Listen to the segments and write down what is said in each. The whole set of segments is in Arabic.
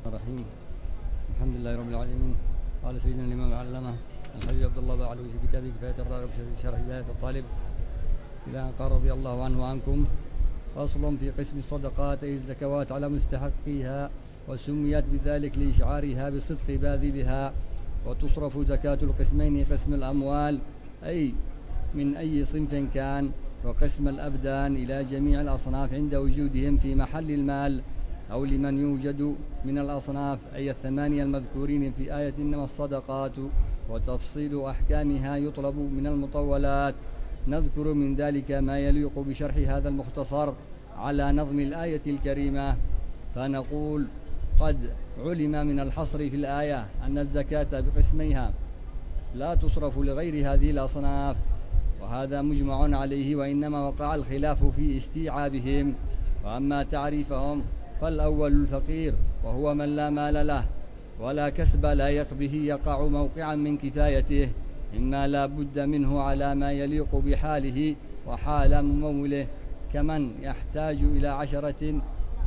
الرحيم. الحمد لله رب العالمين. قال سيدنا الإمام العلامة الحبيب عبد الله باعلوي في كتابه كفاية الراغب في شرح هداية الطالب إلى أن قال رضي الله عنه وعنكم: فصل في قسم الصدقات أي الزكوات على مستحقيها، وسميت بذلك لإشعارها بصدق باذلها. وتصرف زكاة القسمين: قسم الأموال أي من أي صنف كان، وقسم الأبدان إلى جميع الأصناف عند وجودهم في محل المال، أو لمن يوجد من الأصناف أي الثمانية المذكورين في آية إنما الصدقات. وتفصيل أحكامها يطلب من المطولات. نذكر من ذلك ما يليق بشرح هذا المختصر على نظم الآية الكريمة. فنقول: قد علم من الحصر في الآية أن الزكاة بقسميها لا تصرف لغير هذه الأصناف، وهذا مجمع عليه، وإنما وقع الخلاف في استيعابهم. وأما تعريفهم فالأول الفقير، وهو من لا مال له ولا كسب لا به يقع موقعا من كفايته، مما لا بد منه على ما يليق بحاله وحال مموله، كمن يحتاج إلى 10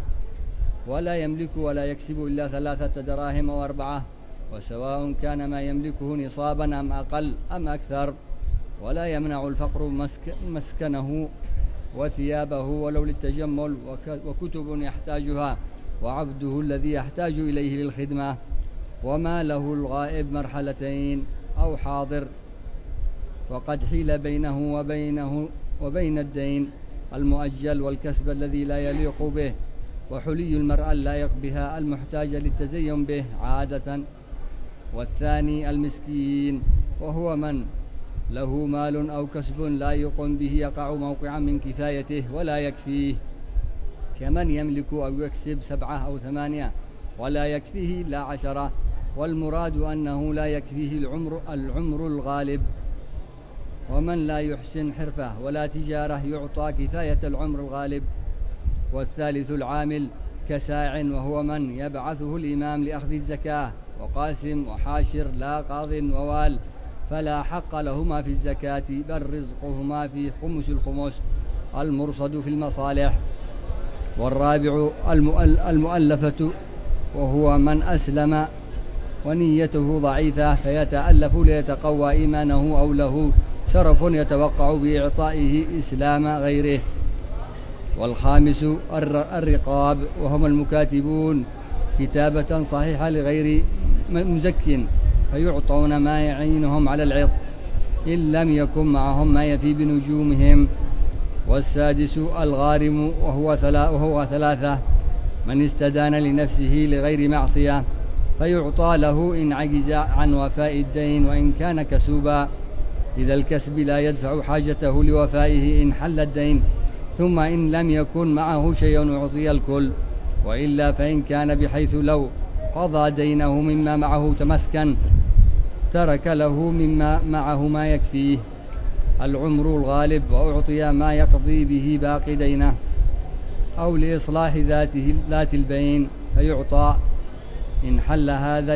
ولا يملك ولا يكسب إلا 3 دراهم أو 4، وسواء كان ما يملكه نصابا أم أقل أم أكثر. ولا يمنع الفقر مسكنه وثيابه ولو للتجمل، وكتب يحتاجها، وعبده الذي يحتاج إليه للخدمة. وما له الغائب 2 أو حاضر، وقد حيل بينه وبين الدين المؤجل والكسب الذي لا يليق به، وحلي المرأة اللائق بها المحتاجة للتزين به عادة. والثاني المسكين، وهو من له مال أو كسب لائق به يقع موقعا من كفايته ولا يكفيه، كمن يملك أو يكسب 7 أو 8 ولا يكفيه إلا 10. والمراد أنه لا يكفيه العمر الغالب. ومن لا يحسن حرفة ولا تجارة يعطى كفاية العمر الغالب. والثالث العامل كساع، وهو من يبعثه الإمام لأخذ الزكاة، وقاسم وحاشر لا قاض ووال، فلا حق لهما في الزكاة، بل رزقهما في خمس الخمس المرصد في المصالح. والرابع المؤلفة، وهو من أسلم ونيته ضعيفة فيتألف ليتقوى إيمانه، أو له شرف يتوقع بإعطائه إسلام غيره. والخامس الرقاب، وهم المكاتبون كتابة صحيحة لغير مزك، فيعطون ما يعينهم على العطء إن لم يكن معهم ما يفي بنجومهم. والسادس الغارم، وهو 3: من استدان لنفسه لغير معصية فيعطى له إن عجز عن وفاء الدين وإن كان كسوبا، إذا الكسب لا يدفع حاجته لوفائه إن حل الدين، ثم إن لم يكن معه شيء أعطي الكل، وإلا فإن كان بحيث لو قضى دينه مما معه تمسكن ترك له مما معه ما يكفيه العمر الغالب، وأعطي ما يقضي به باقي دينه. أو لإصلاح ذات البين فيعطى إن حل هذا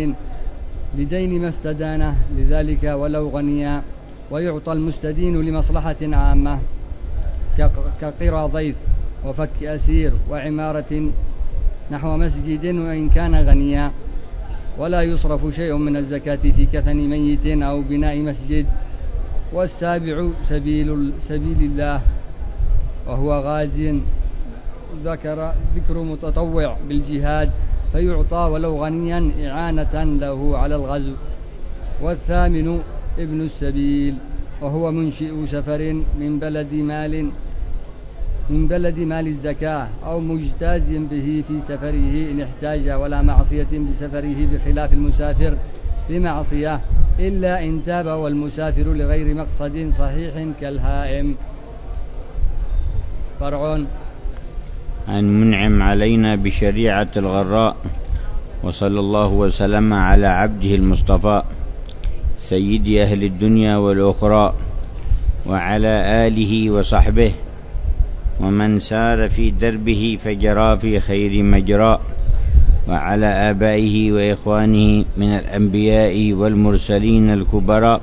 لدين ما استدانه لذلك ولو غنيا. ويعطى المستدين لمصلحة عامة كقرى ضيف وفك أسير وعمارة نحو مسجد وإن كان غنيا. ولا يصرف شيء من الزكاة في كفن ميت أو بناء مسجد. والسابع سبيل الله، وهو غاز ذكر متطوع بالجهاد فيعطى ولو غنيا إعانة له على الغزو. والثامن ابن السبيل، وهو منشئ سفر من بلد مال الزكاة أو مجتاز به في سفره إن احتاج، ولا معصية بسفره بخلاف المسافر بمعصية إلا إن تاب والمسافر لغير مقصد صحيح كالهائم. فرع أن منعم علينا بشريعة الغراء، وصلى الله وسلم على عبده المصطفى سيد أهل الدنيا والأخرى، وعلى آله وصحبه ومن سار في دربه فجرى في خير مجرى، وعلى آبائه وإخوانه من الأنبياء والمرسلين الكبراء،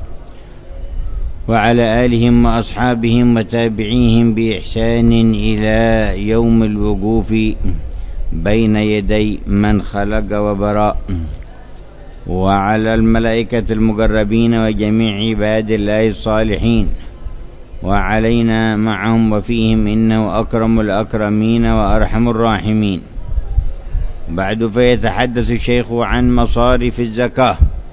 وعلى آلهم وأصحابهم وتابعيهم بإحسان إلى يوم الوقوف بين يدي من خلق وبراء، وعلى الملائكة المقربين وجميع عباد الله الصالحين، وعلينا معهم وفيهم، إنه أكرم الأكرمين وأرحم الراحمين. بعد فيتحدث الشيخ عن مصارف الزكاة،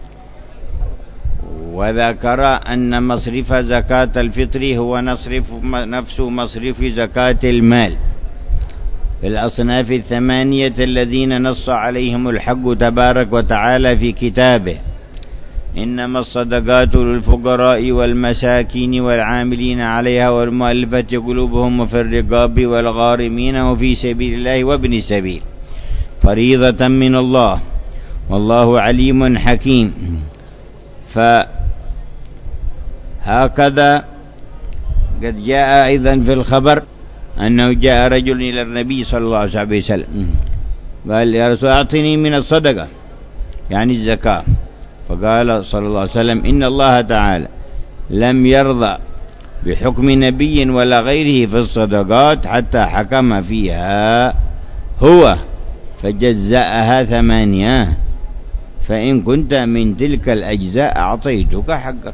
وذكر أن مصرف زكاة الفطر هو نفس مصرف زكاة المال في الأصناف الثمانية الذين نص عليهم الحق تبارك وتعالى في كتابه: إنما الصدقات للفقراء والمساكين والعاملين عليها والمؤلفة قلوبهم وفي الرقاب والغارمين وفي سبيل الله وابن السبيل فريضة من الله والله عليم حكيم. فهكذا قد جاء أيضا في الخبر أنه جاء رجل إلى النبي صلى الله عليه وسلم قال: يا رسول أعطني من الصدقة، يعني الزكاة. فقال صلى الله عليه وسلم: إن الله تعالى لم يرضى بحكم نبي ولا غيره في الصدقات حتى حكم فيها هو فجزأها 8، فإن كنت من تلك الأجزاء أعطيتك حقك.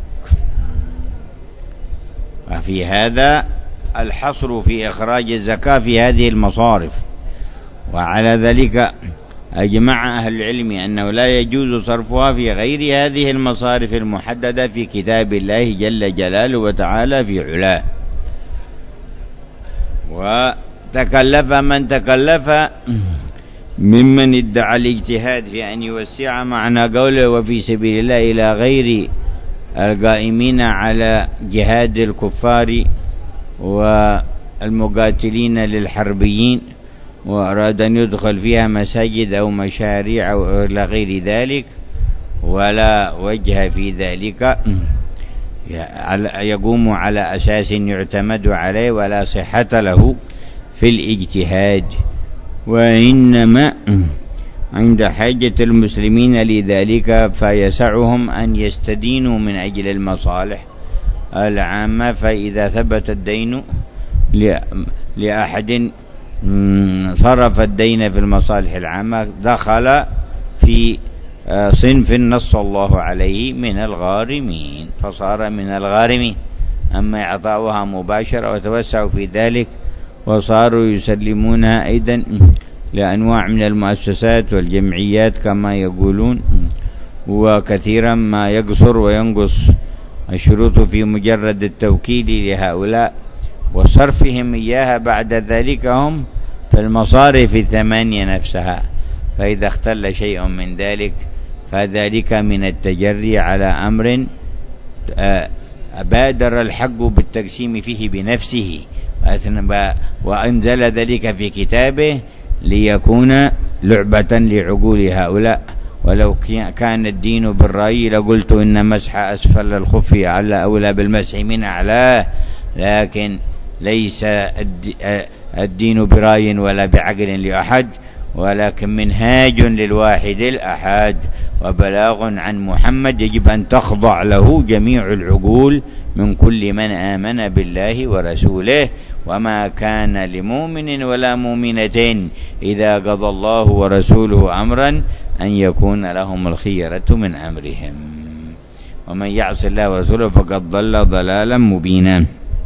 وفي هذا الحصر في إخراج الزكاة في هذه المصارف. وعلى ذلك أجمع أهل العلم أنه لا يجوز صرفها في غير هذه المصارف المحددة في كتاب الله جل جلاله وتعالى في علاه. وتكلف من تكلف ممن ادعى الاجتهاد في أن يوسع معنى قوله وفي سبيل الله إلى غير القائمين على جهاد الكفار والمقاتلين للحربيين، وأراد أن يدخل فيها مساجد أو مشاريع أو إلى غير ذلك، ولا وجه في ذلك يقوم على أساس يعتمد عليه ولا صحة له في الاجتهاد. وإنما عند حاجة المسلمين لذلك فيسعهم أن يستدينوا من أجل المصالح العامة. فإذا ثبت الدين لأحد صرف الدين في المصالح العامة دخل في صنف نص الله عليه من الغارمين، فصار من الغارمين. أما إعطاؤها مباشرة وتوسعوا في ذلك وصاروا يسلمونها أيضا لأنواع من المؤسسات والجمعيات كما يقولون، وكثيرا ما يقصر وينقص الشروط في مجرد التوكيل لهؤلاء وصرفهم إياها بعد ذلك هم في المصارف 8 نفسها. فإذا اختل شيء من ذلك فذلك من التجري على أمر بادر الحق بالتقسيم فيه بنفسه وأنزل ذلك في كتابه ليكون لعبة لعقول هؤلاء. ولو كان الدين بالرأي لقلت إن مسح أسفل الخف على أولى بالمسح من أعلاه، لكن ليس الدين برأي ولا بعقل لأحد، ولكن منهاج للواحد الأحد وبلاغ عن محمد يجب أن تخضع له جميع العقول من كل من آمن بالله ورسوله. وما كان لمؤمن ولا مؤمنة إذا قضى الله ورسوله أمرا أن يكون لهم الخيرة من أمرهم، ومن يعص الله ورسوله فقد ضل ضلالا مبينا.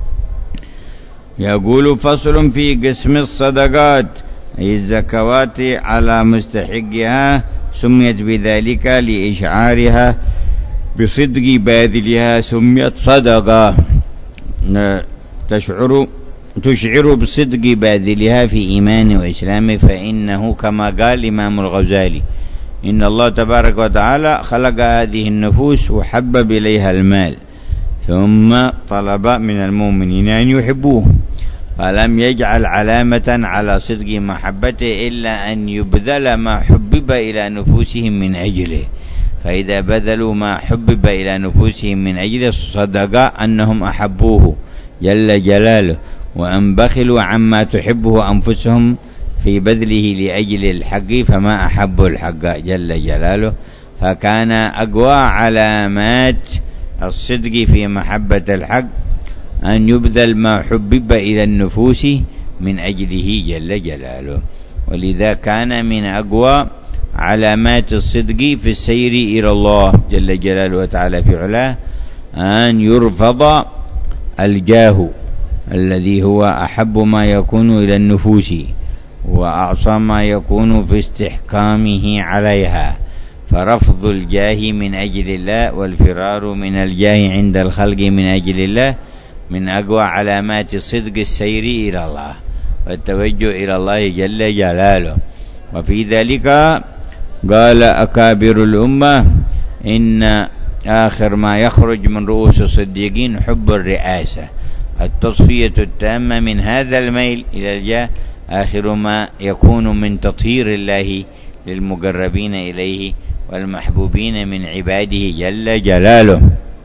يقول: فصل في قسم الصدقات، أي الزكوات على مستحقها، سميت بذلك لإشعارها بصدق باذلها، سميت صدقة تشعر بصدق باذلها في إيمان وإسلام. فإنه كما قال الإمام الغزالي: إن الله تبارك وتعالى خلق هذه النفوس وحبب إليها المال، ثم طلب من المؤمنين أن يحبوه، فلم يجعل علامة على صدق محبته إلا أن يبذل ما حبب إلى نفوسهم من أجله. فإذا بذلوا ما حبب إلى نفوسهم من أجل الصدقة أنهم أحبوه جل جلاله، وأن بخلوا عما تحبه أنفسهم في بذله لأجل الحق فما أحبوا الحق جل جلاله. فكان أقوى علامات الصدق في محبة الحق أن يبذل ما حبب إلى النفوس من أجله جل جلاله. ولذا كان من أقوى علامات الصدق في السير إلى الله جل جلاله وتعالى في علاه أن يرفض الجاه الذي هو أحب ما يكون إلى النفوس وأعصى ما يكون في استحكامه عليها، فرفض الجاه من أجل الله والفرار من الجاه عند الخلق من أجل الله من أقوى علامات صدق السير إلى الله والتوجه إلى الله جل جلاله. وفي ذلك قال أكابر الأمة إن آخر ما يخرج من رؤوس الصديقين حب الرئاسة، التصفية التامة من هذا الميل إلى الجاه آخر ما يكون من تطهير الله للمقربين إليه والمحبوبين من عباده جل جلاله.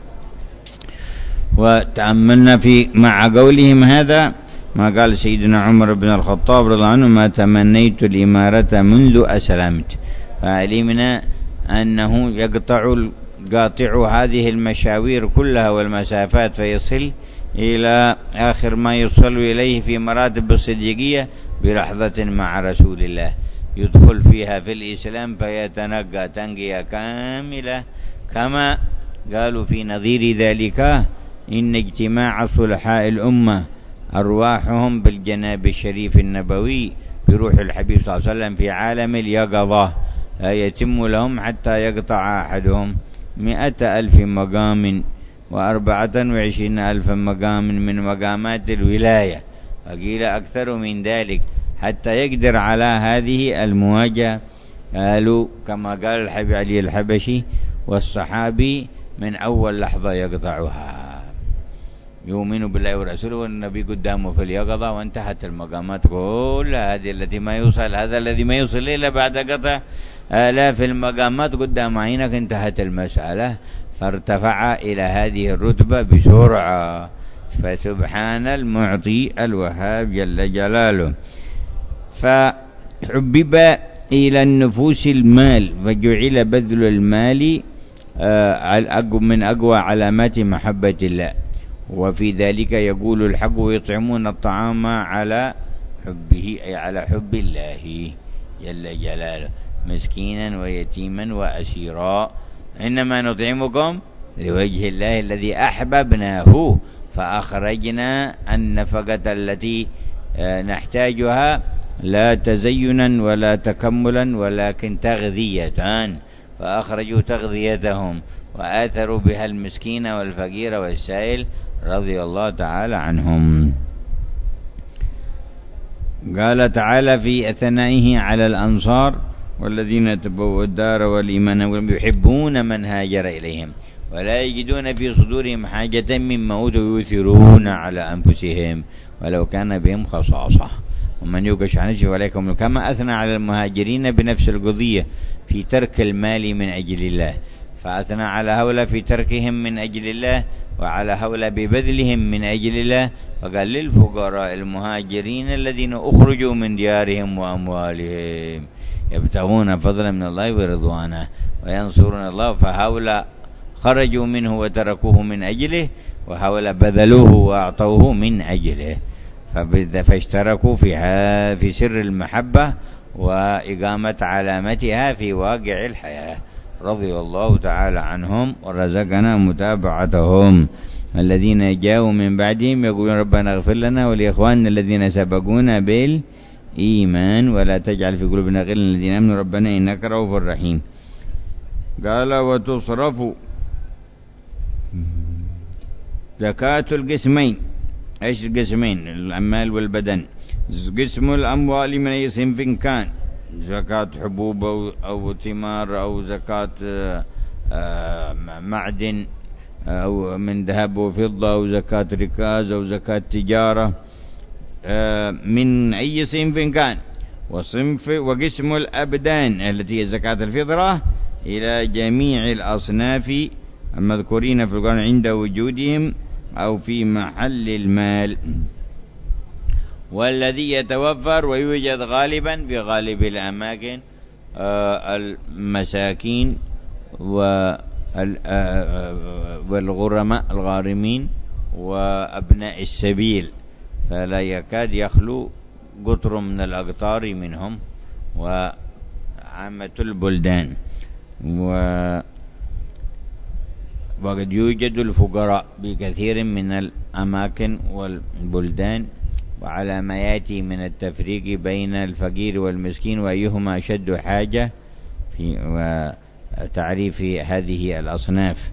وتأملنا في مع قولهم هذا ما قال سيدنا عمر بن الخطاب رضي الله عنه: ما تمنيت الإمارة منذ أسلمت. فعلمنا أنه قاطع هذه المشاوير كلها والمسافات فيصل إلى آخر ما يوصل إليه في مراتب الصديقية بلحظة مع رسول الله يدخل فيها في الإسلام فيتنقى تنقية كاملة، كما قالوا في نظير ذلك: إن اجتماع صلحاء الأمة أرواحهم بالجناب الشريف النبوي بروح الحبيب صلى الله عليه وسلم في عالم اليقظة لا يتم لهم حتى يقطع أحدهم 100,000 مقام و24,000 مقام من مقامات الولاية، وقيل أكثر من ذلك، حتى يقدر على هذه المواجهة. قالوا كما قال الحبيب علي الحبشي: والصحابي من أول لحظة يقطعها، يؤمن بالله ورسوله والنبي قدامه في اليقظة، وانتهت المقامات كلها هذه التي ما يوصل، هذا الذي ما يوصل إلا بعد قطع آلاف المقامات قدام عينك انتهت المسألة، فارتفع إلى هذه الرتبة بسرعة. فسبحان المعطي الوهاب جل جلاله. فحبب إلى النفوس المال، فجعل بذل المال من أقوى علامات محبة الله. وفي ذلك يقول الحق: ويطعمون الطعام على حبه، أي على حب الله جل جلاله، مسكينا ويتيما وأسيرا، إنما نطعمكم لوجه الله الذي أحببناه فأخرجنا النفقة التي نحتاجها لا تزينا ولا تكملا ولكن تغذية، فأخرجوا تغذيتهم وآثروا بها المسكين والفقير والسائل رضي الله تعالى عنهم. قال تعالى في أثنائه على الأنصار: والذين تبوأوا الدار والإيمان يحبون من هاجر إليهم ولا يجدون في صدورهم حاجة مما أوتوا ويؤثرون على أنفسهم ولو كان بهم خصاصة ومن يوق شح نفسه فأولئك هم. كما أثنى على المهاجرين بنفس القضية في ترك المال من أجل الله، فأثنى على هؤلاء في تركهم من أجل الله وعلى هؤلاء ببذلهم من أجل الله، فقال: للفقراء المهاجرين الذين أخرجوا من ديارهم وأموالهم يبتغون فضلا من الله ورضوانه وينصرون الله، فهؤلاء خرجوا منه وتركوه من أجله، وهؤلاء بذلوه وأعطوه من أجله، فاشتركوا في سر المحبة وإقامة علامتها في واقع الحياة، رضي الله تعالى عنهم ورزقنا متابعتهم. الذين جاءوا من بعدهم يقولون: ربنا اغفر لنا ولإخواننا الذين سبقونا بالإيمان ولا تجعل في قلوبنا غلا للذين آمنوا ربنا إنك رؤوف رحيم. قال: وتصرف زكاة القسمين. ايش القسمين؟ الأموال والبدن. قسم الأموال من أي صنف كان، زكاة حبوب أو ثمار أو زكاة معدن أو من ذهب وفضة أو زكاة ركاز أو زكاة تجارة، من أي صنف كان. وقسم الأبدان التي هي زكاة الفطرة إلى جميع الأصناف المذكورين في القرآن عند وجودهم أو في محل المال، والذي يتوفر ويوجد غالبا في غالب الأماكن المساكين والغرماء الغارمين وأبناء السبيل، فلا يكاد يخلو قطر من الأقطار منهم. وعامة البلدان. وقد يوجد الفقراء بكثير من الأماكن والبلدان، وعلى ما يأتي من التفريق بين الفقير والمسكين وأيهما أشد حاجة في وتعريف هذه الأصناف.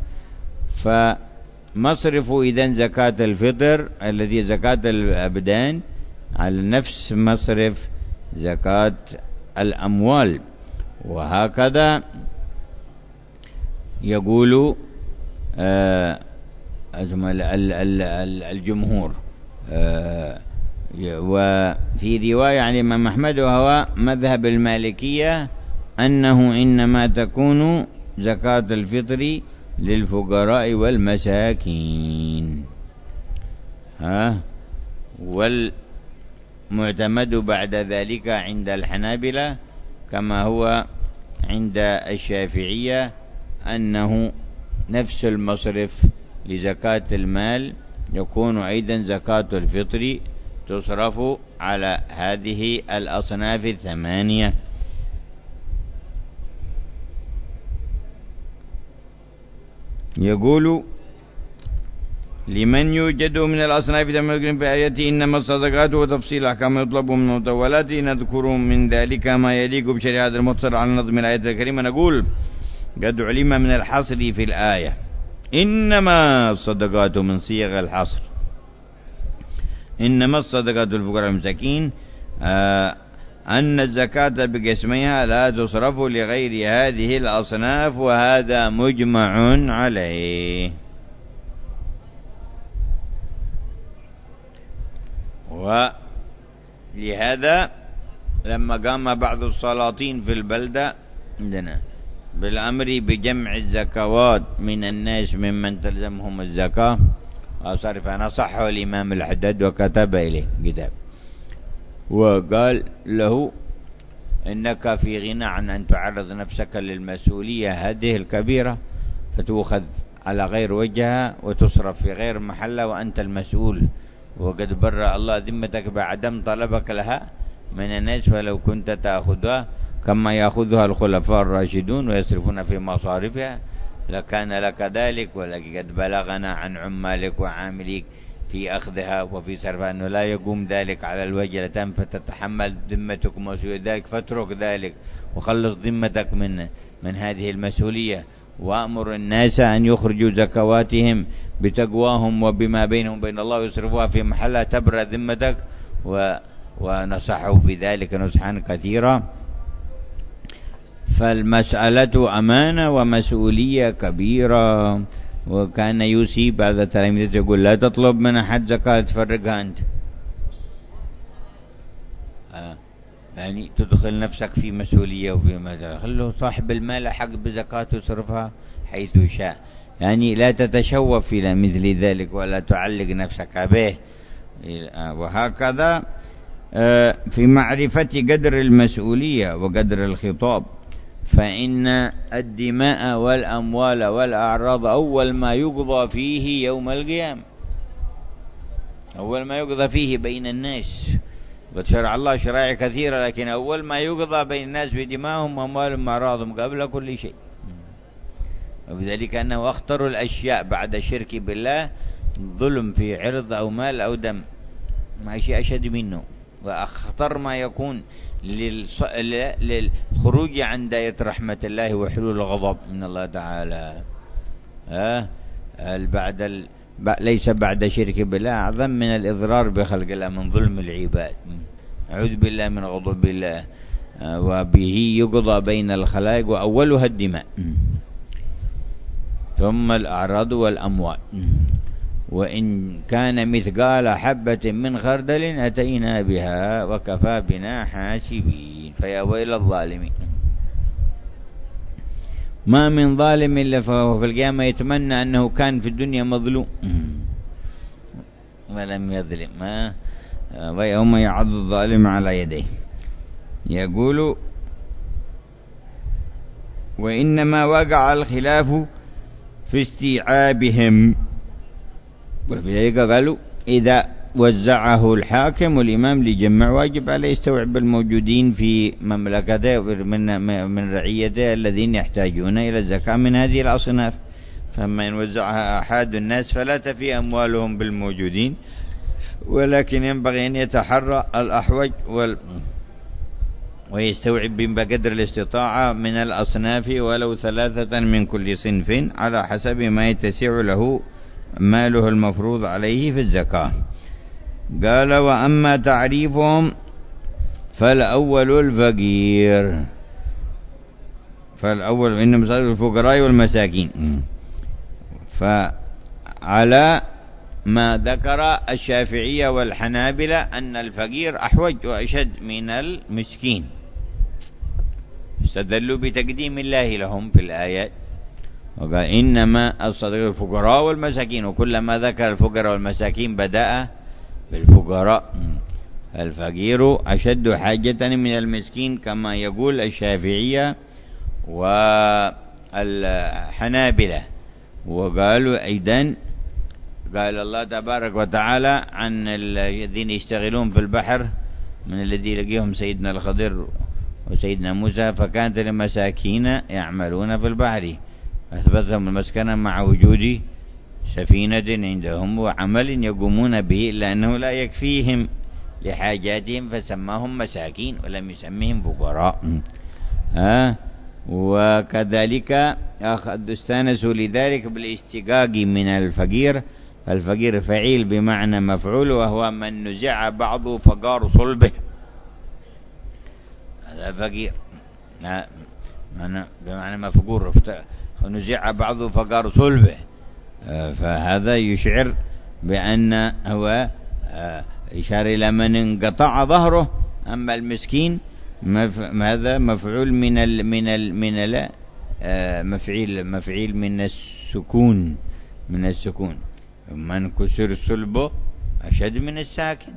فمصرف إذن زكاة الفطر الذي زكاة الأبدان على نفس مصرف زكاة الأموال. وهكذا يقول الجمهور. وفي رواية عن الإمام أحمد وهو مذهب المالكية أنه إنما تكون زكاة الفطر للفقراء والمساكين. والمعتمد بعد ذلك عند الحنابلة كما هو عند الشافعية أنه نفس المصرف لزكاة المال يكون أيضا زكاة الفطر تصرف على هذه الأصناف الثمانية. يقول لمن يوجد من الأصناف ثمانية في آياته إنما الصدقات وتفصيل أحكام يطلب من المطولات. نذكر من ذلك ما يليق بشريعة المختصر على نظم الآية الكريمة. نقول قد علم من الحصر في الآية إنما الصدقات من صيغ الحصر، إنما الصدقات للفقراء والمساكين، أن الزكاة بقسمها لا تصرف لغير هذه الأصناف، وهذا مجمع عليه. ولهذا لما قام بعض السلاطين في البلدة عندنا بالأمر بجمع الزكوات من الناس ممن تلزمهم الزكاة، وصرف نصحه الإمام الحداد وكتب إليه كتاب وقال له إنك في غنى عن أن تعرض نفسك للمسؤولية هذه الكبيرة فتؤخذ على غير وجهها وتصرف في غير محلها وأنت المسؤول، وقد برأ الله ذمتك بعدم طلبك لها من الناس، فلو كنت تأخذها كما يأخذها الخلفاء الراشدون ويصرفون في مصارفها لكان لك ذلك، ولكن قد بلغنا عن عمالك وعامليك في أخذها وفي صرفها أنه لا يقوم ذلك على الوجه التام، فتتحمل ذمتك مسؤولية ذلك، فاترك ذلك وخلص ذمتك من هذه المسؤولية، وأمر الناس أن يخرجوا زكواتهم بتقواهم وبما بينهم وبين الله ويصرفوها في محلها تبرأ ذمتك. ونصحوا في ذلك نصحا كثيرا. فالمسألة أمانة ومسؤولية كبيرة. وكان يوصي بعض التلاميذ يقول لا تطلب من أحد زكاة تفرقها أنت، يعني تدخل نفسك في مسؤولية وفي مثلا خلوا صاحب المال حق بزكاة يصرفها حيث شاء، يعني لا تتشوف إلى مثل ذلك ولا تعلق نفسك به. وهكذا في معرفة قدر المسؤولية وقدر الخطاب، فإن الدماء والأموال والأعراض أول ما يقضى فيه يوم القيامة، أول ما يقضى فيه بين الناس. قد شرع الله شرائع كثيرة، لكن أول ما يقضى بين الناس بدمائهم وأموالهم وأعراضهم قبل كل شيء. وبذلك أنه أخطر الأشياء بعد الشرك بالله ظلم في عرض أو مال أو دم، ما شيء أشد منه، وأخطر ما يكون للخروج عن دائرة رحمة الله وحلول الغضب من الله تعالى. ليس بعد شرك بالله أعظم من الإضرار بخلق الله من ظلم العباد. أعوذ بالله من غضب الله، وبه يقضى بين الخلائق وأولها الدماء ثم الأعراض والأموال. وإن كان مثقال حبة من خردل أتينا بها وكفى بنا حاسبين. فيا ويل الظالمين، ما من ظالم إلا فهو في القيامة يتمنى أنه كان في الدنيا مظلوم ولم يظلم، ويوم يعض الظالم على يديه. يقول وإنما وقع الخلاف في استيعابهم، وبذلك قالوا إذا وزعه الحاكم والإمام لجمع واجب عليه يستوعب الموجودين في مملكته من رعيته الذين يحتاجون إلى الزكاة من هذه الأصناف. فما إن وزعها أحد الناس فلا تفي أموالهم بالموجودين، ولكن ينبغي أن يتحرى الأحوج ويستوعب بقدر الاستطاعة من الأصناف ولو 3 من كل صنف على حسب ما يتسع له ماله المفروض عليه في الزكاة. قال: وأما تعريفهم فالأول الفقير، فالأول إنهم صاروا الفقراء والمساكين. فعلى ما ذكر الشافعية والحنابلة أن الفقير أحوج وأشد من المسكين، استدلوا بتقديم الله لهم في الآيات، وقال إنما الصدقة الفقراء والمساكين، وكلما ذكر الفقراء والمساكين بدأ بالفقراء. الفقير أشد حاجة من المسكين كما يقول الشافعية والحنابلة. وقالوا أيضا قال الله تبارك وتعالى عن الذين يشتغلون في البحر من الذي لقيهم سيدنا الخضر وسيدنا موسى فكانت لمساكين يعملون في البحر أثبتهم المسكنة مع وجود سفينة عندهم وعمل يقومون به، إلا أنه لا يكفيهم لحاجاتهم فسماهم مساكين ولم يسميهم فقراء. وكذلك استانسوا لذلك بالاستقاق من الفقير. الفقير فعيل بمعنى مفعول، وهو من نزع بعض فقار صلبه، هذا فقير بمعنى مفقور، نزع بعض فقار صلبه، فهذا يشعر بأن هو إشارة إلى من انقطع ظهره. أما المسكين هذا مفعول مفعيل من السكون، من كسر صلبه أشد من الساكن.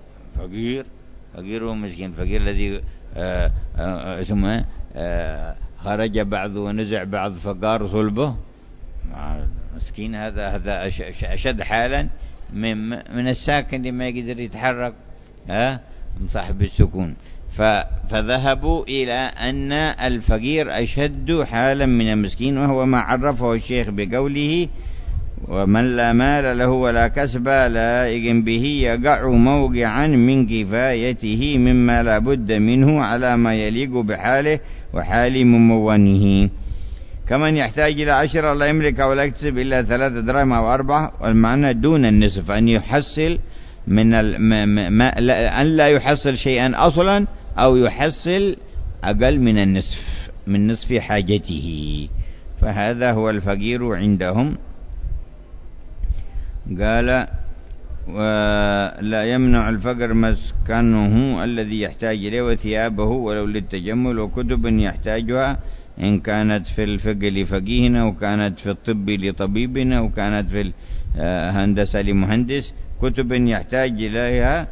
فقير ومسكين. فقير الذي اسمه خرج بعض ونزع بعض فقار صلبه، مسكين هذا أشد حالا من الساكن لما يقدر يتحرك صاحب السكون. فذهبوا إلى أن الفقير أشد حالا من المسكين، وهو ما عرفه الشيخ بقوله: ومن لا مال له ولا كسب لائق به يقع موقعا من كفايته مما لا بد منه على ما يليق بحاله وحال ممونه، كمن يحتاج إلى 10 لا يملك ولا يكتسب إلا 3 دراهم أو 4. والمعنى دون النصف، أن يحصل من أن لا يحصل شيئا أصلا أو يحصل أقل من النصف، من نصف حاجته، فهذا هو الفقير عندهم. قال: ولا يمنع الفقر مسكنه الذي يحتاج إليه وثيابه ولو للتجمل، وكتب يحتاجها إن كانت في الفقه لفقيهنا، وكانت في الطب لطبيبنا، وكانت في الهندسة لمهندس. كتب يحتاج إليها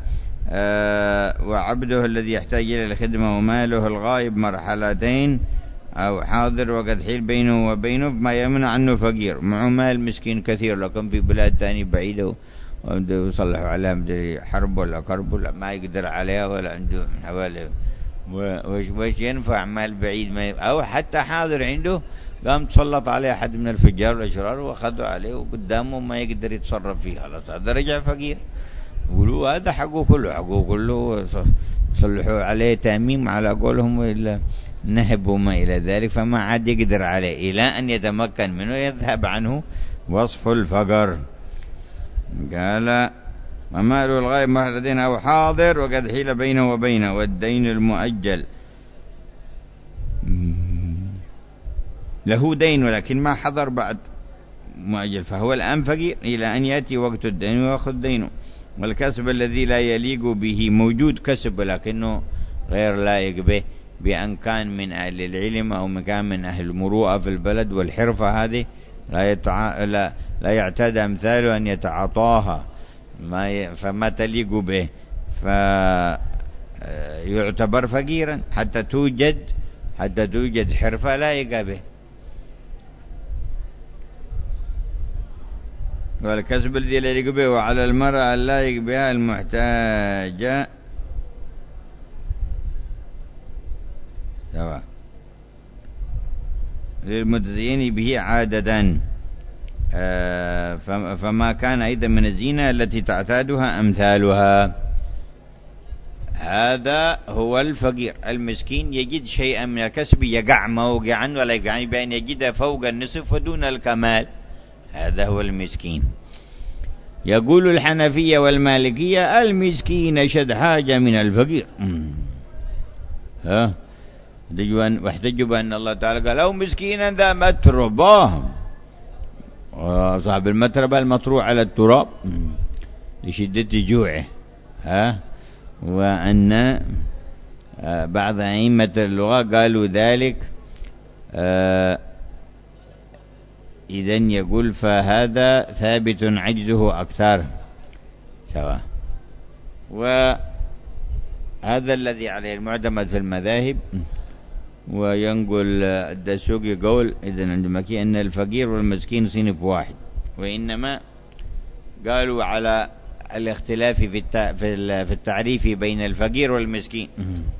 وعبده الذي يحتاج إلى الخدمة، وماله الغائب مرحلتين أو حاضر وقد حيل بينه وبينه ما يمنع عنه فقير. معه مال مسكين كثير لكن في بلاد تانية بعيدة وعنده يصلحوا عليها مدري حرب ولا كرب ولا ما يقدر عليها ولا عنده من حوالي وش ينفع مال بعيد أو حتى حاضر عنده قام تسلط عليه أحد من الفجار والأشرار وأخذوا عليه وقدامه ما يقدر يتصرف فيه، خلاص هذا رجع فقير. يقولوا هذا حقه كله صلحوا عليه تأميم على قولهم وإلا نهب وما إلى ذلك، فما عاد يقدر عليه إلى أن يتمكن منه يذهب عنه وصف الفقر. قال: وماله الغائب مرحلتين أو حاضر وقد حيل بينه وبينه. والدين المؤجل له دين ولكن ما حضر بعد مؤجل، فهو الآن فقير إلى أن يأتي وقت الدين ويأخذ دينه. والكسب الذي لا يليق به موجود كسب ولكنه غير لائق به، بأن كان من أهل العلم أو مكان من أهل المروءة في البلد والحرفة، هذه لا يعتاد أمثاله أن يتعاطاها فما تليق به، فيعتبر فقيرا حتى توجد حرفة لائقة به. والكسب الذي لا يليق به، وعلى المرأة لا يليق بها المحتاجة سواء للمتزين به عادة. فما كان أيضا من الزينة التي تعتادها أمثالها. هذا هو الفقير. المسكين يجد شيئا من الكسب يقع موقعا ولا يقع، بأن يجد فوق النصف ودون الكمال، هذا هو المسكين. يقول الحنفية والمالكية المسكين أشد حاجة من الفقير. واحتجوا بأن الله تعالى قال أو مسكينا ذا متربة، صاحب المتربة المطروع على التراب لشدة جوعه. وأن بعض أئمة اللغة قالوا ذلك. إذن يقول فهذا ثابت عجزه أكثر سواء. وهذا الذي عليه المعتمد في المذاهب. وينقل الدسوقي قول إذن عند مكي أن الفقير والمسكين صنف واحد، وإنما قالوا على الاختلاف في التعريف بين الفقير والمسكين،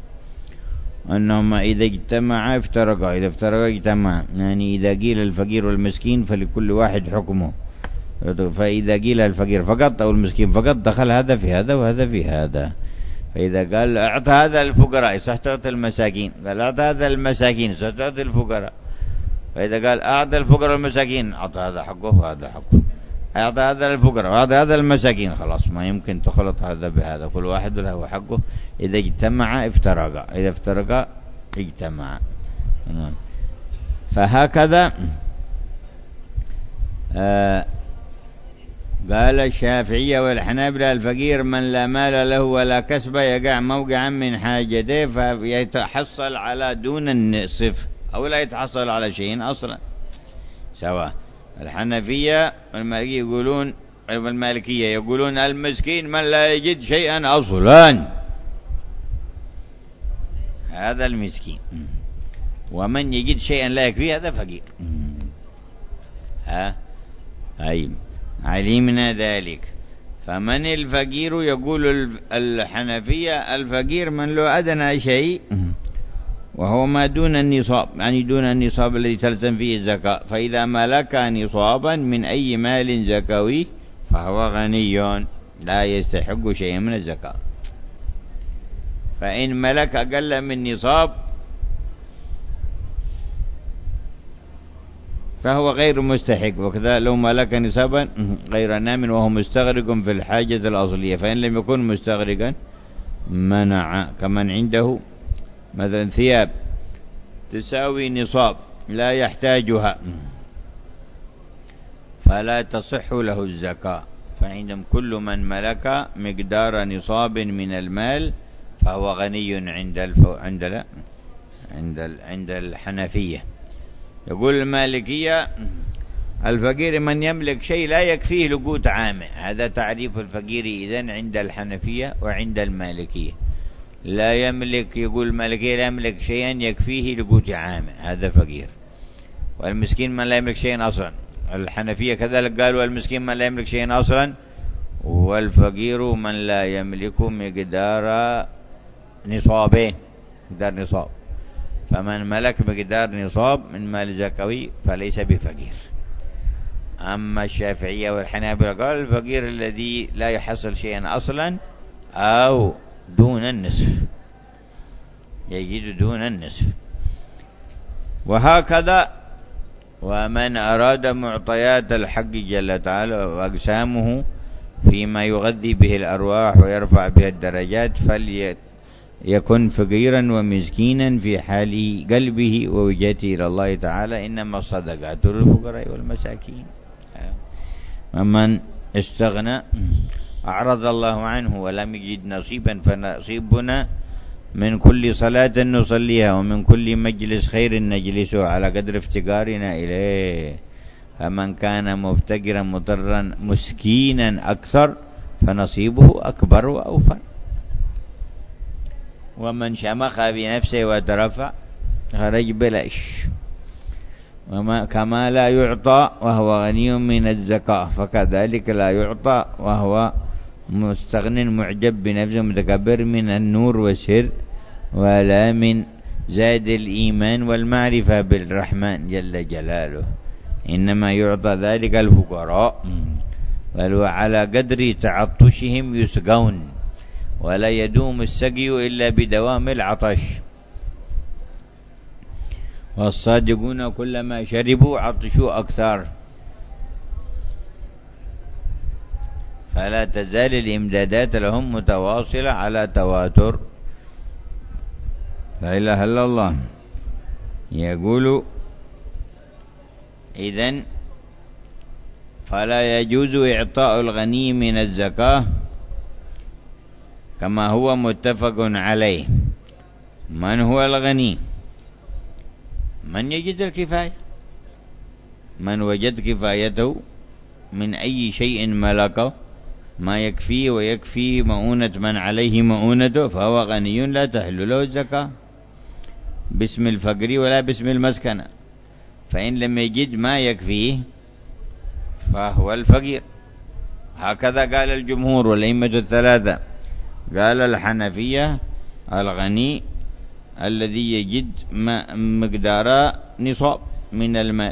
أنهما إذا اجتمعا افترقا، إذا افترقا اجتمعا. يعني إذا قيل الفقير والمسكين فلكل واحد حكمه، فإذا قيل الفقير فقط أو المسكين فقط دخل هذا في هذا وهذا في هذا. فإذا قال أعطى هذا الفقراء تعطي المساكين، قال أعطى هذا المساكين تعطي الفقراء. فإذا قال أعطى الفقراء والمساكين أعطى هذا حقه وهذا حقه، أعطى هذا الفقراء وأعطى هذا المساكين، خلاص ما يمكن تخلط هذا بهذا، كل واحد له حقه. إذا اجتمع افترقا، إذا افترقا اجتمع. فهكذا قال الشافعية والحنابلة الفقير من لا مال له ولا كسب يقع موقعا من حاجته فيتحصل على دون النصف أو لا يتحصل على شيء أصلا سواء. الحنفية والمالكية يقولون المسكين من لا يجد شيئا أصلا، هذا المسكين. ومن يجد شيئا لا يكفيه هذا فقير. أي علمنا ذلك. فمن الفقير؟ يقول الحنفية الفقير من له أدنى شيء وهو ما دون النصاب، يعني دون النصاب الذي تلزم فيه الزكاة. فإذا ملك نصابا من أي مال زكوي فهو غني لا يستحق شيئا من الزكاة. فإن ملك أقل من نصاب فهو غير مستحق. وكذا لو ملك نصابا غير نام وهو مستغرق في الحاجة الأصلية، فإن لم يكن مستغرقا منع. كمن عنده مثلا ثياب تساوي نصاب لا يحتاجها فلا تصح له الزكاة. فعندهم كل من ملك مقدار نصاب من المال فهو غني عند الحنفية. يقول المالكية الفقير من يملك شيء لا يكفيه لقوت عامه. هذا تعريف الفقير إذن عند الحنفية وعند المالكية. لا يملك، يقول المالكية لا يملك شيئا يكفيه لقوت عامه، هذا فقير. والمسكين من لا يملك شيئا أصلا. الحنفية كذلك قالوا المسكين من لا يملك شيئا أصلا، والفقير من لا يملك مقدار نصابين، مقدار نصاب. فمن ملك مقدار نصاب من مال زكوي فليس بفقير. أما الشافعية والحنابلة قال الفقير الذي لا يحصل شيئا أصلا أو دون النصف، يجد دون النصف. وهكذا ومن أراد معطيات الحق جل تعالى وأقسامه فيما يغذي به الأرواح ويرفع به الدرجات فليكن فقيرا ومسكينا في حال قلبه ووجهته إلى الله تعالى. إنما الصدقات للفقراء والمساكين. ومن استغنى أعرض الله عنه ولم يجد نصيبا فنصيبنا من كل صلاة نصليها ومن كل مجلس خير نجلسه على قدر افتقارنا إليه. فمن كان مفتقرا مضطرا مسكينا أكثر فنصيبه أكبر وأوفر. ومن شمخ بنفسه وترفع خرج بلاش. كما لا يعطى وهو غني من الزكاة، فكذلك لا يعطى وهو مستغن معجب بنفسه متكبر من النور والسر، ولا من زاد الإيمان والمعرفة بالرحمن جل جلاله. إنما يعطى ذلك الفقراء، بل وعلى قدر تعطشهم يسقون، ولا يدوم السقي إلا بدوام العطش. والصادقون كلما شربوا عطشوا أكثر. فلا تزال الإمدادات لهم متواصلة على تواتر. لا إله إلا الله. يقول إذن فلا يجوز إعطاء الغني من الزكاة كما هو متفق عليه. من هو الغني؟ من يجد الكفاية، من وجد كفايته من أي شيء ملكه ما يكفيه ويكفيه مؤونة من عليه مؤونته، فهو غني لا تحل له الزكاة باسم الفقر ولا باسم المسكنة. فإن لم يجد ما يكفيه فهو الفقير. هكذا قال الجمهور والأئمة الثلاثة. قال الحنفية الغني الذي يجد مقدار نصاب من المال.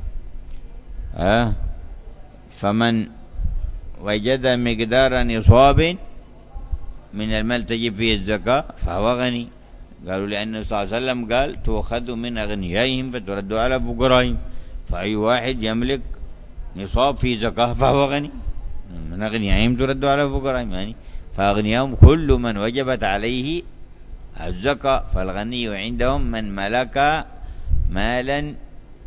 فمن وجد مقدار نصاب من المال تجب فيه الزكاة فهو غني. قالوا لأن صلى الله عليه وسلم قال تؤخذ من أغنيائهم فترد على فقرائهم، فأي واحد يملك نصاب في زكاة فهو غني، من أغنيائهم ترد على فقرائهم، يعني فأغنيائهم كل من وجبت عليه الزكاة. فالغني عندهم من ملك مالا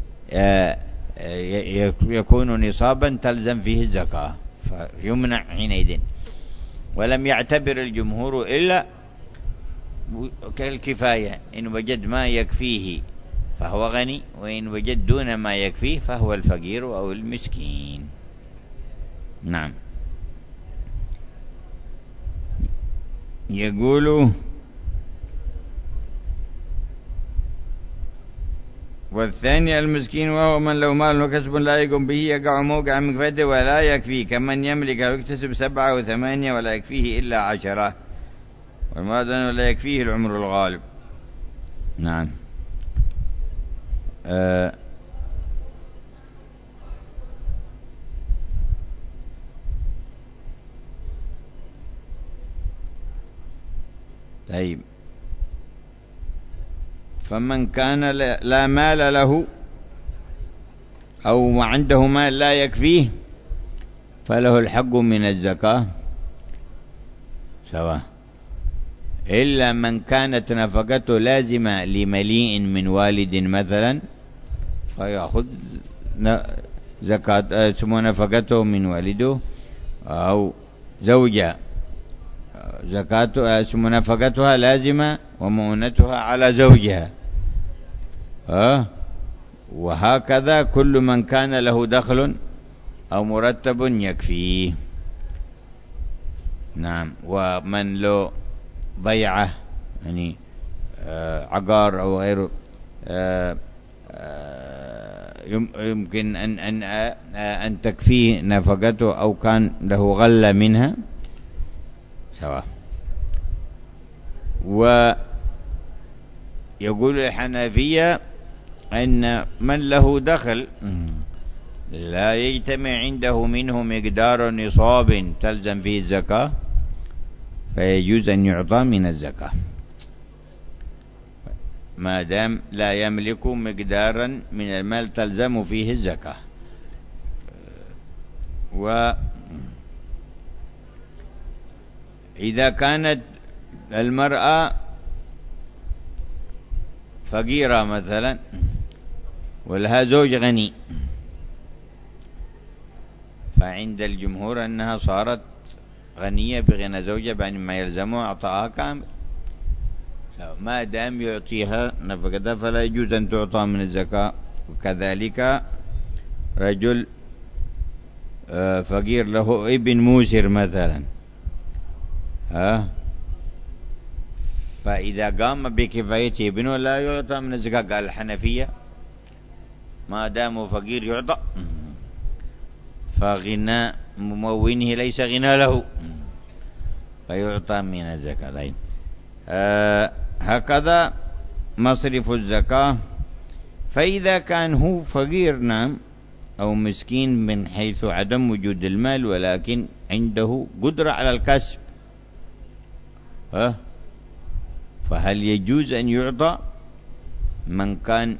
يكون نصابا تلزم فيه الزكاة فيمنع حينئذ. ولم يعتبر الجمهور إلا كالكفاية، إن وجد ما يكفيه فهو غني، وإن وجد دون ما يكفيه فهو الفقير أو المسكين. نعم. يقول والثاني المسكين وهو من له مال وكسب لا يقوم به يقع موقع من كفايته ولا يكفيه، كمن يملك ويكتسب 7 و8 ولا يكفيه إلا 10، والمراد أنه لا يكفيه العمر الغالب. نعم. طيب، فمن كان لا مال له أو عنده مال لا يكفيه فله الحق من الزكاة سواء، إلا من كانت نفقته لازمة لمليء من والد مثلا فيأخذ زكاة نفقته من والده، أو زوجة زكاة نفقتها لازمة ومؤونتها على زوجها. وهكذا كل من كان له دخل أو مرتب يكفيه. نعم. ومن له ضيعة يعني عقار أو غيره يمكن أن تكفيه نفقته أو كان له غلة منها سواء. ويقول الحنفية أن من له دخل لا يجتمع عنده منه مقدار نصاب تلزم فيه الزكاة فيجوز أن يعطى من الزكاة ما دام لا يملك مقدارا من المال تلزم فيه الزكاة. وإذا كانت المرأة فقيرة مثلا ولها زوج غني فعند الجمهور أنها صارت غنية بغنى زوجها بعد ما يلزمه أعطاها كامل، ما دام يعطيها نفقتها فلا يجوز أن تعطى من الزكاة. وكذلك رجل فقير له ابن موسر مثلا فإذا قام بكفايته ابنه لا يعطى من الزكاة. قال الحنفية ما دام فقير يعطى، فغنى ممونه ليس غنى له فيعطى من الزكاة. هكذا مصرف الزكاة. فإذا كان هو فقير نعم أو مسكين من حيث عدم وجود المال، ولكن عنده قدرة على الكسب، فهل يجوز أن يعطى من كان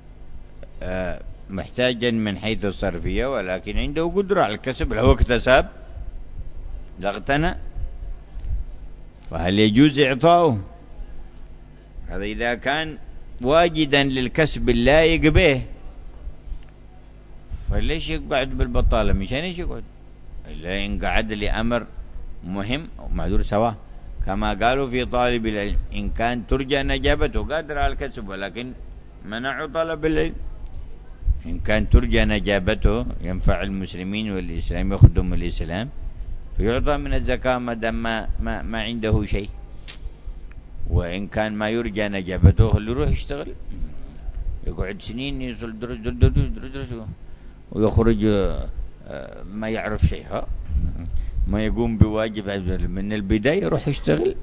محتاجا من حيث الصرفية ولكن عنده قدرة على الكسب، لو اكتسب لاغتنى، فهل يجوز إعطاؤه؟ هذا إذا كان واجدا للكسب اللائق به، فليش يقعد بالبطالة؟ مشان ايش يقعد؟ إلا إن قعد لأمر مهم أو معذور سواء، كما قالوا في طالب العلم إن كان ترجى نجابته قادر على الكسب ولكن منعوا طلب العلم. إن كان ترجى نجابته ينفع المسلمين والإسلام يخدم الإسلام فيعطى من الزكاة ما دام ما عنده شيء. وإن كان ما يرجى نجابته اللي يروح يشتغل، يقعد سنين يصل درس ويخرج ما يعرف شيء، ما يقوم بواجب من البداية يروح يشتغل.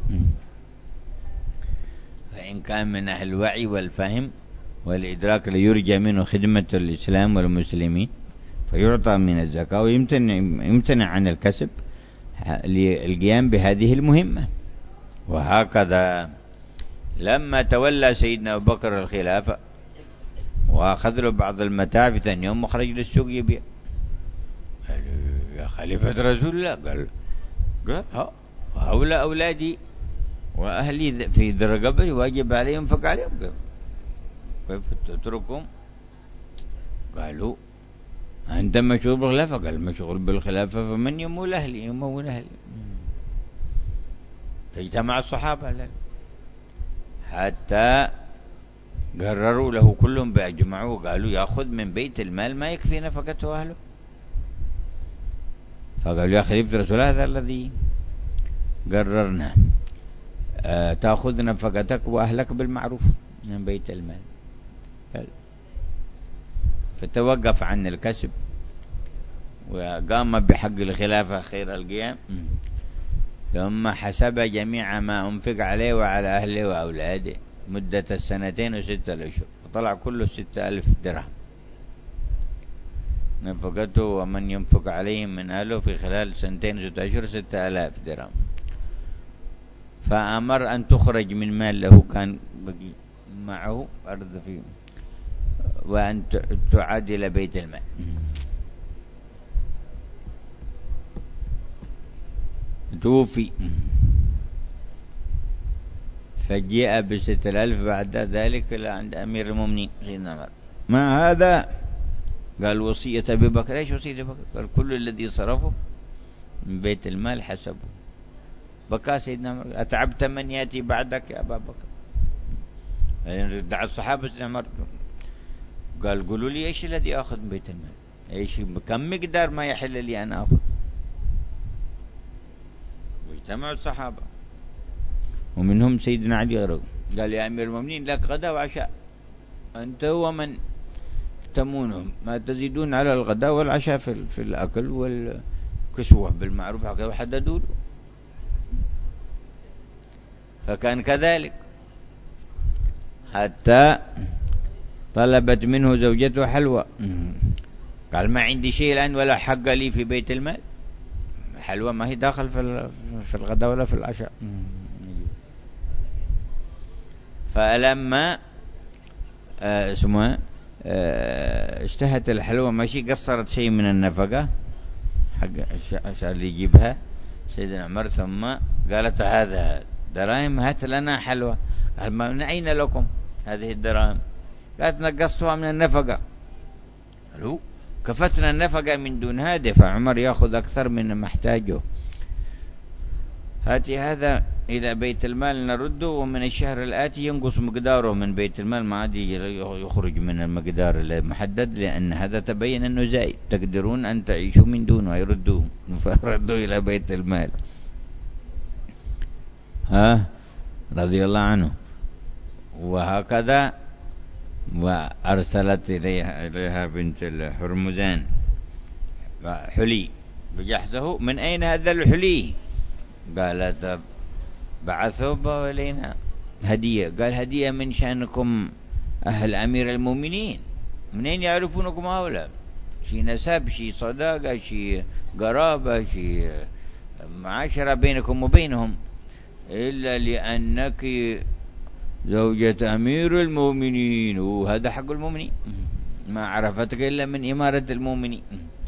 فإن كان من أهل الوعي والفهم والإدراك ليرجى منه خدمة الإسلام والمسلمين فيعطى من الزكاة، ويمتنع عن الكسب للقيام بهذه المهمة. وهكذا لما تولى سيدنا أبو بكر الخلافة وأخذ له بعض المتاع في ثاني يوم مخرج للسوق يبيع، قال يا خليفة رسول الله، قال هؤلاء أولادي وأهلي في رقبتي واجب عليهم فك عليهم، كيف تتركهم؟ قالوا أنت مشغول بالخلافة، قال مشغول بالخلافة فمن يمول أهلي يمول أهلي. فاجتمع الصحابة حتى قرروا له كلهم بأجمعوا وقالوا يأخذ من بيت المال ما يكفي نفقته أهله. فقالوا يا خليفة رسول الله هذا الذي قررنا، تأخذ نفقتك وأهلك بالمعروف من بيت المال. فتوقف عن الكسب وقام بحق الخلافة خير القيام، ثم حسب جميع ما أنفق عليه وعلى أهله وأولاده مدة 2 و6 أشهر، فطلع كله 6,000 درهم نفقته، ومن ينفق عليهم من أهله في خلال 2 و6 أشهر 6,000 درهم. فأمر أن تخرج من مال له كان بقي معه أرض فيه، وأن تعاد إلى بيت المال. توفي فجاء ب6,000 بعد ذلك إلى عند أمير المؤمنين سيدنا عمر. ما هذا؟ قال وصية أبي بكر. إيش وصية أبي بكر؟ قال كل الذي صرفه من بيت المال حسبه. بكى سيدنا عمر أتعبت من يأتي بعدك يا أبا بكر؟ دعا الصحابة سيدنا عمر قال قولوا لي إيش الذي أخذ من بيت المال، إيش كم مقدار ما يحل لي أن أخذ. واجتمعوا الصحابة ومنهم سيدنا علي غيره، قال يا أمير المؤمنين لك غداء وعشاء، أنت ومن تمونهم ما تزيدون على الغداء والعشاء في الأكل والكسوة بالمعروف هكذا وحددوا له. فكان كذلك حتى طلبت منه زوجته حلوى، قال ما عندي شيء الآن ولا حق لي في بيت المال. حلوى ما هي داخل في الغداء ولا في العشاء. فلما اشتهت الحلوى ماشي قصرت شيء من النفقة حق عشان اللي يجيبها سيدنا عمر، ثم قالت هذا دراهم هات لنا حلوى. قال من أين لكم هذه الدراهم؟ قالت نقصتها من النفقة. قالوا كفتنا النفقة من دون هذا، فعمر يأخذ أكثر من محتاجه. هاتي هذا إلى بيت المال نرده، ومن الشهر الآتي ينقص مقداره من بيت المال، ما عاد يخرج من المقدار المحدد، لأن هذا تبين أنه زائد، تقدرون أن تعيشوا من دونه ويردوه، فردوا إلى بيت المال. رضي الله عنه. وهكذا وأرسلت إليها بنت الحرمزان حلي بجحته. من أين هذا الحلي؟ قالت بعثوا إلينا هدية. قال هدية من شأنكم أهل أمير المؤمنين، منين يعرفونكم هؤلاء؟ شي نسب، شي صداقة، شي قرابة، شي معاشرة بينكم وبينهم، إلا لأنك زوجة أمير المؤمنين، وهذا حق المؤمنين، ما عرفتك إلا من إمارة المؤمنين،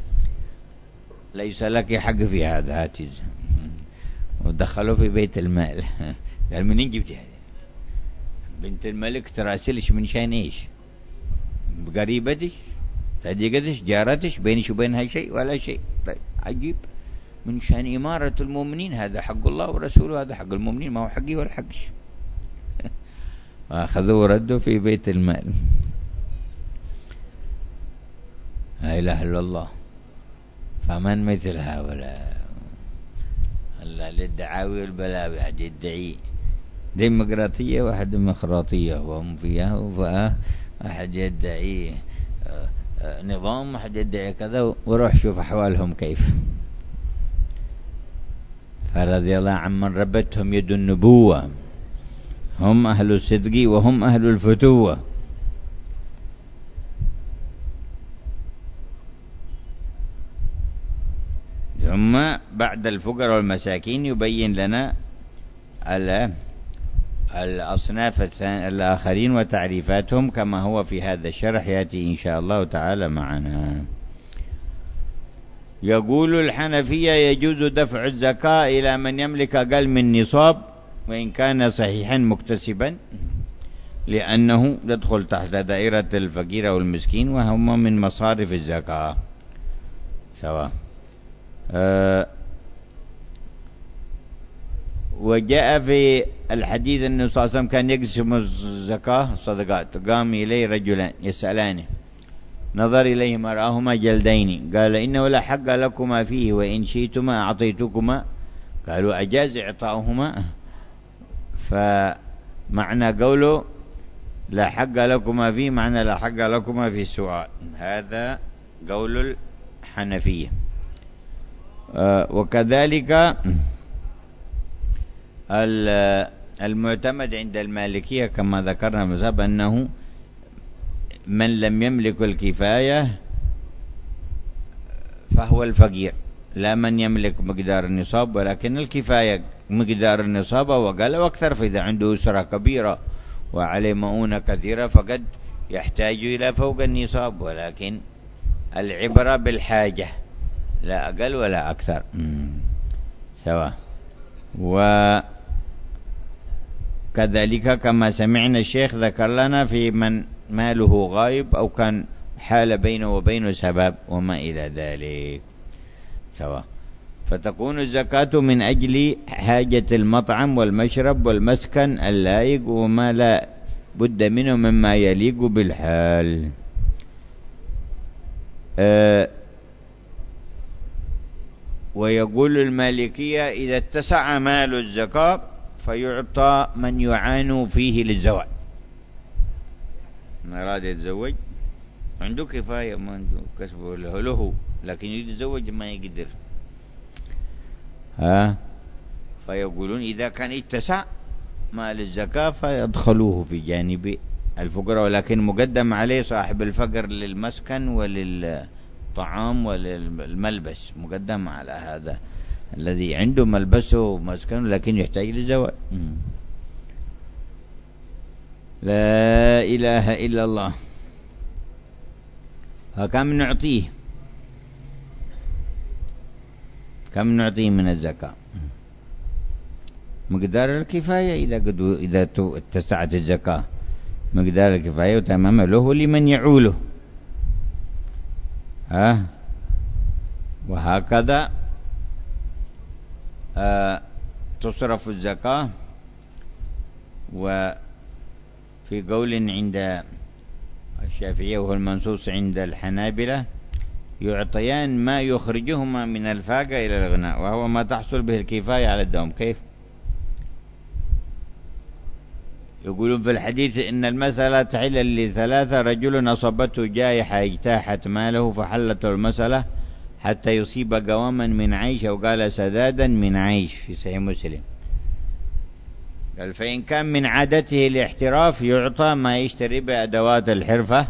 ليس لك حق في هذا. هاتز ودخلوا في بيت المال. قال منين جبتي هذه؟ بنت الملك تراسلش من شان ايش؟ قريبتش، صديقتش، جارتش، بينش وبينها شيء ولا شيء. طيب عجيب، من شان إمارة المؤمنين، هذا حق الله ورسوله، هذا حق المؤمنين، ما هو حقي ولا حقش. وأخذوا وردوا في بيت المال. لا إله إلا الله. فمن مثل هؤلاء؟ الله للدعاوي والبلاوي، واحد يدعي ديمقراطية واحد ديمقراطية وهم فيها، واحد يدعي نظام، واحد يدعي كذا، وروح شوف أحوالهم كيف. فرضي الله عمن ربتهم يد النبوة، هم أهل الصدق وهم أهل الفتوة. ثم بعد الفقراء والمساكين يبين لنا الأصناف الآخرين وتعريفاتهم كما هو في هذا الشرح، يأتي إن شاء الله تعالى معنا. يقول الحنفية يجوز دفع الزكاة إلى من يملك أقل من نصاب وإن كان صحيحا مكتسبا، لأنه يدخل تحت دائرة الفقير والمسكين، وهم من مصارف الزكاة سواء. وجاء في الحديث أن النبي صلى الله عليه وسلم كان يقسم الزكاة الصدقات، قام إليه رجلان يسألانه، نظر إليهما رآهما جلدين، قال إنه لا حق لكما فيه وإن شئتما أعطيتكما. قالوا أجاز إعطاؤهما؟ فمعنى قوله لا حق لكما فيه معنى لا حق لكما في السؤال. هذا قول الحنفية. وكذلك المعتمد عند المالكية كما ذكرنا مذهب أنه من لم يملك الكفاية فهو الفقير، لا من يملك مقدار النصاب، ولكن الكفاية مقدار النصاب وقال واكثر. فإذا عنده أسرة كبيرة وعليه مؤونة كثيرة فقد يحتاج إلى فوق النصاب، ولكن العبرة بالحاجة لا أقل ولا أكثر سواء. وكذلك كما سمعنا الشيخ ذكر لنا في من ماله غايب أو كان حال بينه وبينه سبب وما إلى ذلك سواء. فتكون الزكاة من أجل حاجة المطعم والمشرب والمسكن اللائق وما لا بد منه مما يليق بالحال. ويقول المالكية إذا اتسع مال الزكاة فيعطى من يعانوا فيه للزواج. من أراد يتزوج عنده كفاية، ما عنده كسبه له، لكن يتزوج ما يقدر. فيقولون إذا كان اتسع مال الزكاة فيدخلوه في جانب الفقراء، ولكن مقدم عليه صاحب الفقر للمسكن وللطعام وللملبس، مقدم على هذا الذي عنده ملبسه ومسكنه لكن يحتاج للزواج. لا إله إلا الله. فكم نعطيه؟ كم نعطيه من الزكاة؟ مقدار الكفاية. إذا اتسعت الزكاة مقدار الكفاية وتمام له لمن يعوله. وهكذا تصرف الزكاة. وفي قول عند الشافعية وهو المنصوص عند الحنابلة يعطيان ما يخرجهما من الفاقة إلى الغناء، وهو ما تحصل به الكفاية على الدوام. كيف؟ يقولون في الحديث إن المسألة تحل لثلاثة: رجل أصابته جائحة اجتاحت ماله فحلت المسألة حتى يصيب قواما من عيش، أو قال سدادا من عيش في صحيح مسلم. قال فإن كان من عادته الاحتراف يعطى ما يشتري بأدوات الحرفة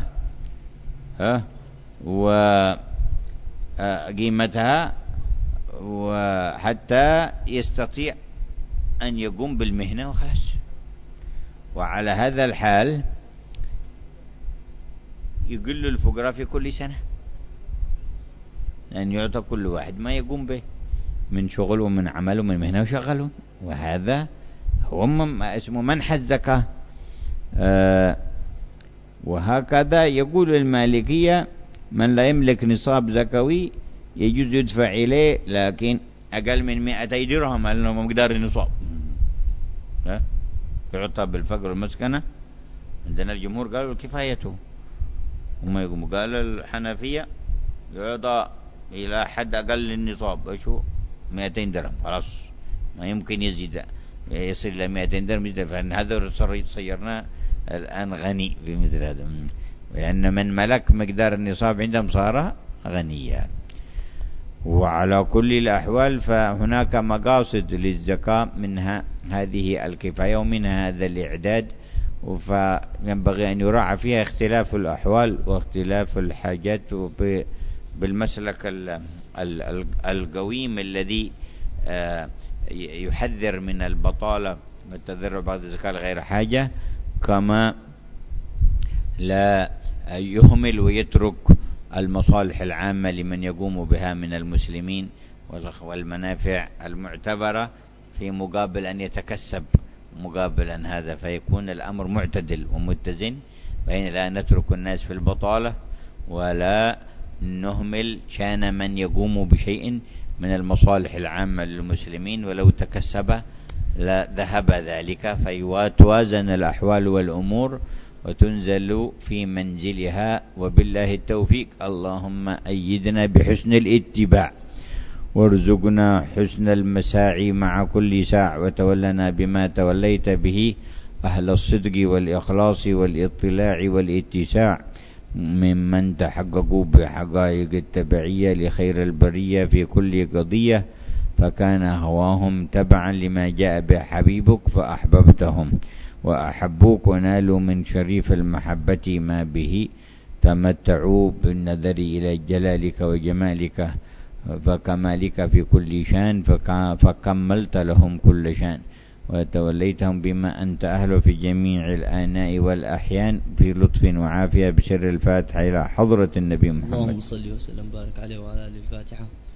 وقيمتها وحتى يستطيع أن يقوم بالمهنة وخلاص. وعلى هذا الحال يقل الفقراء في كل سنة، لأن يعطى كل واحد ما يقوم به من شغل ومن عمل ومن مهنة وشغلون، وهذا هو اسمه منح الزكاة. وهكذا يقول المالكية: من لا يملك نصاب زكوي يجوز يدفع إليه، لكن أقل من 200 درهم لأنه مقدار النصاب يعطى بالفقر والمسكنة. عندنا الجمهور قالوا كفايته، وما يقوموا. قال الحنفية يعطى إلى حد أقل النصاب، أشو 200 درهم خلاص، ما يمكن يزيد يصل إلى 200 درهم يزيد، فإن هذا صيرنا الآن غني بمثل هذا، لأن من ملك مقدار النصاب عندهم صار غنيا. وعلى كل الأحوال فهناك مقاصد للزكاة، منها هذه الكفاية ومنها هذا الإعداد، فينبغي أن يراعى فيها اختلاف الأحوال واختلاف الحاجات بالمسلك القويم الذي يحذر من البطالة والتذرع بعض الزكاة لغير حاجة، كما لا يهمل ويترك المصالح العامة لمن يقوم بها من المسلمين والمنافع المعتبرة، في مقابل أن يتكسب مقابلا هذا، فيكون الأمر معتدل ومتزن، بين لا نترك الناس في البطالة ولا نهمل شان من يقوم بشيء من المصالح العامة للمسلمين، ولو تكسب لا ذهب ذلك، فيتوازن الأحوال والأمور وتنزل في منزلها. وبالله التوفيق. اللهم أيدنا بحسن الاتباع، وارزقنا حسن المساعي مع كل ساع، وتولنا بما توليت به أهل الصدق والإخلاص والاطلاع والاتساع، ممن تحققوا بحقائق التبعية لخير البرية في كل قضية، فكان هواهم تبعا لما جاء به حبيبك فأحببتهم وأحبوك، ونالوا من شريف المحبة ما به تمتعوا بالنظر إلى جلالك وجمالك فكمالك في كل شان، فكملت لهم كل شان، وتوليتهم بما أنت أهل في جميع الآناء والأحيان، في لطف وعافية، بسر الفاتحة إلى حضرة النبي محمد. اللهم صل وسلم وبارك عليه وعلى آله. الفاتحة.